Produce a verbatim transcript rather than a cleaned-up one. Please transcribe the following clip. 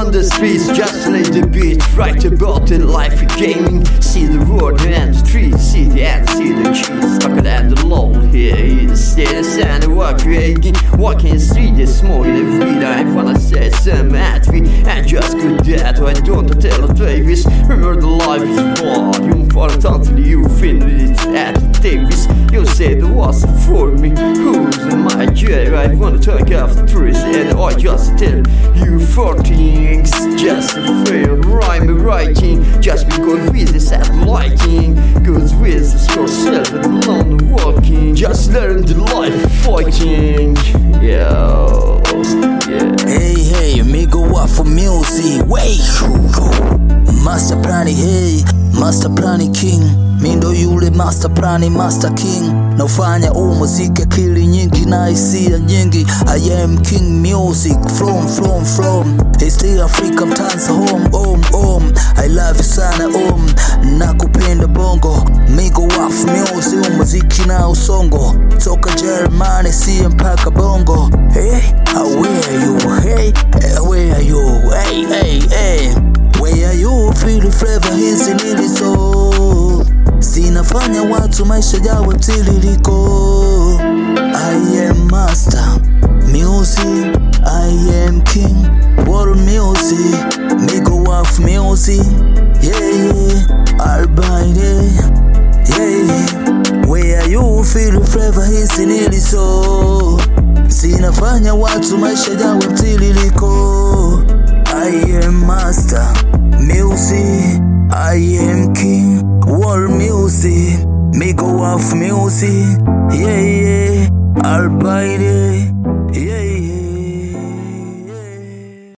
on the streets, just like the beat. Write about the life of gaming. See the road and the streets, see the end, see the cheese. Stuck and alone here instead of standing walking. Walking the street, the smoke, the weed. I wanna say some at me and just go dead. I don't tell the Davis. Remember the life is born. You important until you finish it at the Davis. You say the was for me. Who's in my chair? I wanna talk after trees and I just tell you four things. Just a fair rhyme writing. Just because we decide liking. Cause with yourself and alone walking. Just learn the life of fighting. Yo, yeah. Hey, hey, me go up for music. Wait, Master Prani, hey, Master Prani King. Mi ndo yule Master Prani, Master King. Naufanya huu muziki akili nyingi na hisia nyingi. I am King Music, from, from, from East Africa, mtanza home, home, home. I love you sana, home. Nakupenda bongo. Mi go up for music, huu muziki na usongo. Toka Germany, siya mpaka bongo. Hey, where are you? Hey, where are you? Hey, hey, hey. Where are you? Feel the flavor hizi nilizo. Sinafanya watu maisha yawe mtiririko. I am Master Music, I am King World Music, me go off music. Yeah, yeah, Albaide. Yeah, yeah. Where you feel the flavor hizi nilizo. Sinafanya watu maisha yawe mtiririko. I am Master Music, I am King World Music, me go off music. Yeah, yeah, Albaide.